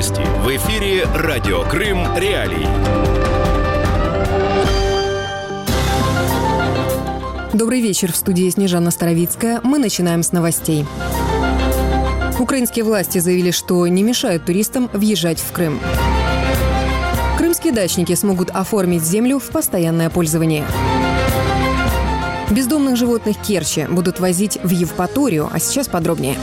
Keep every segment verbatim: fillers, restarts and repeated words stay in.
новости. В эфире Радио Крым Реалии. Добрый вечер. В студии Снежана Старовицкая. Мы начинаем с новостей. Украинские власти заявили, что не мешают туристам въезжать в Крым. Крымские дачники смогут оформить землю в постоянное пользование. Бездомных животных Керчи будут возить в Евпаторию, а сейчас подробнее.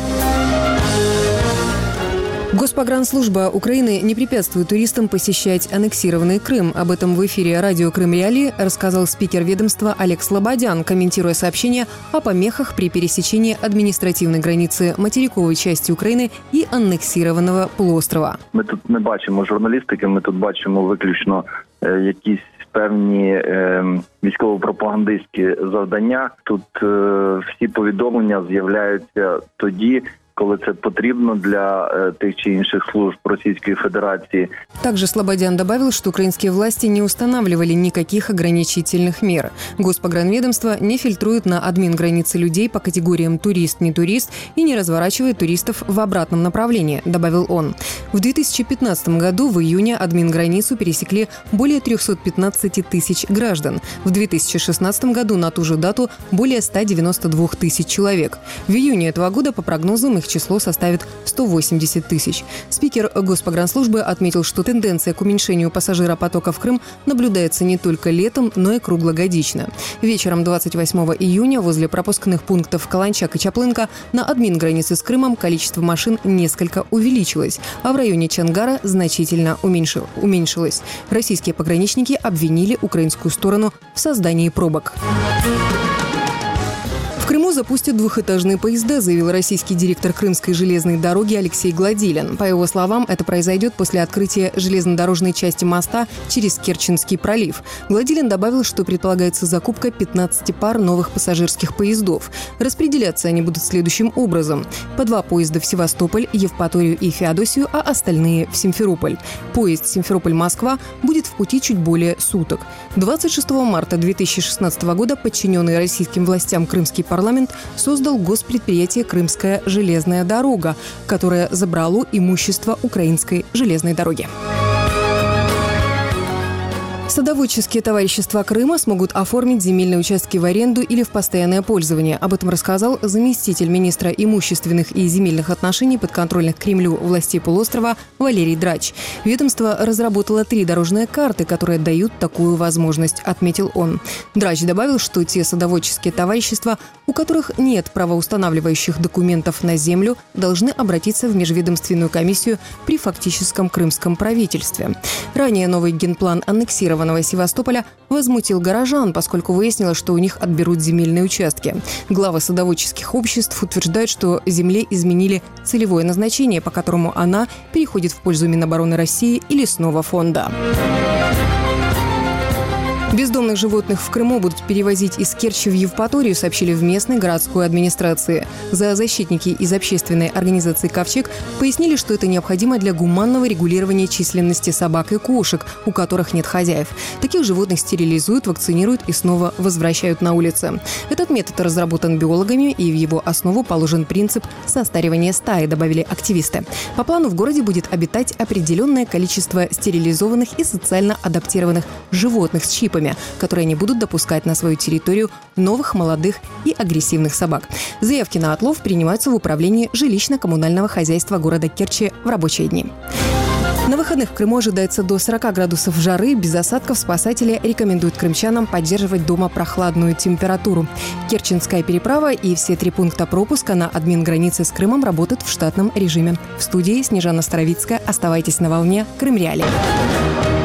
Госпогранслужба Украины не препятствует туристам посещать аннексированный Крым. Об этом в эфире радио Крым Реалии рассказал спикер ведомства Олег Слободян, комментируя сообщение о помехах при пересечении административной границы материковой части України і аннексированного полуострова. Ми тут не бачимо журналістики, ми тут бачимо виключно е, якісь певні е, військово-пропагандистські завдання. Тут е, всі повідомлення з'являються тоді, коли це потрібно для э, тех чи інших служб Российской Федерации. Также Слободян добавил, что украинские власти не устанавливали никаких ограничительных мер. Госпогранведомство не фильтрует на админгранице людей по категориям турист-не турист и не разворачивает туристов в обратном направлении, добавил он. В две тысячи пятнадцатом году в июне админграницу пересекли более триста пятнадцать тысяч граждан. В две тысячи шестнадцатом году на ту же дату более ста девяноста двух тысяч человек. В июне этого года, по прогнозам, их число составит сто восемьдесят тысяч. Спикер Госпогранслужбы отметил, что тенденция к уменьшению пассажиропотока в Крым наблюдается не только летом, но и круглогодично. Вечером двадцать восьмого июня возле пропускных пунктов Каланчак и Чаплынка на админгранице с Крымом количество машин несколько увеличилось, а в районе Чангара значительно уменьшил, уменьшилось. Российские пограничники обвинили украинскую сторону в создании пробок. В Крыму запустят двухэтажные поезда, заявил российский директор Крымской железной дороги Алексей Гладилин. По его словам, это произойдет после открытия железнодорожной части моста через Керченский пролив. Гладилин добавил, что предполагается закупка пятнадцати пар новых пассажирских поездов. Распределяться они будут следующим образом. По два поезда в Севастополь, Евпаторию и Феодосию, а остальные в Симферополь. Поезд Симферополь-Москва будет в пути чуть более суток. двадцать шестого марта две тысячи шестнадцатого года подчиненный российским властям Крымский парламент Парламент создал госпредприятие «Крымская железная дорога», которое забрало имущество украинской железной дороги. Садоводческие товарищества Крыма смогут оформить земельные участки в аренду или в постоянное пользование. Об этом рассказал заместитель министра имущественных и земельных отношений подконтрольных Кремлю властей полуострова Валерий Драч. Ведомство разработало три дорожные карты, которые дают такую возможность, отметил он. Драч добавил, что те садоводческие товарищества, у которых нет правоустанавливающих документов на землю, должны обратиться в межведомственную комиссию при фактическом крымском правительстве. Ранее новый генплан аннексирован Севастополя возмутил горожан, поскольку выяснилось, что у них отберут земельные участки. Главы садоводческих обществ утверждают, что земле изменили целевое назначение, по которому она переходит в пользу Минобороны России и лесного фонда. Бездомных животных в Крыму будут перевозить из Керчи в Евпаторию, сообщили в местной городской администрации. Зоозащитники из общественной организации «Ковчег» пояснили, что это необходимо для гуманного регулирования численности собак и кошек, у которых нет хозяев. Таких животных стерилизуют, вакцинируют и снова возвращают на улицы. Этот метод разработан биологами, и в его основу положен принцип состаривания стаи, добавили активисты. По плану в городе будет обитать определенное количество стерилизованных и социально адаптированных животных с чипами, которые не будут допускать на свою территорию новых, молодых и агрессивных собак. Заявки на отлов принимаются в управлении жилищно-коммунального хозяйства города Керчи в рабочие дни. На выходных в Крыму ожидается до сорока градусов жары. Без осадков спасатели рекомендуют крымчанам поддерживать дома прохладную температуру. Керченская переправа и все три пункта пропуска на админгранице с Крымом работают в штатном режиме. В студии Снежана Старовицкая. Оставайтесь на волне Крым Реалии.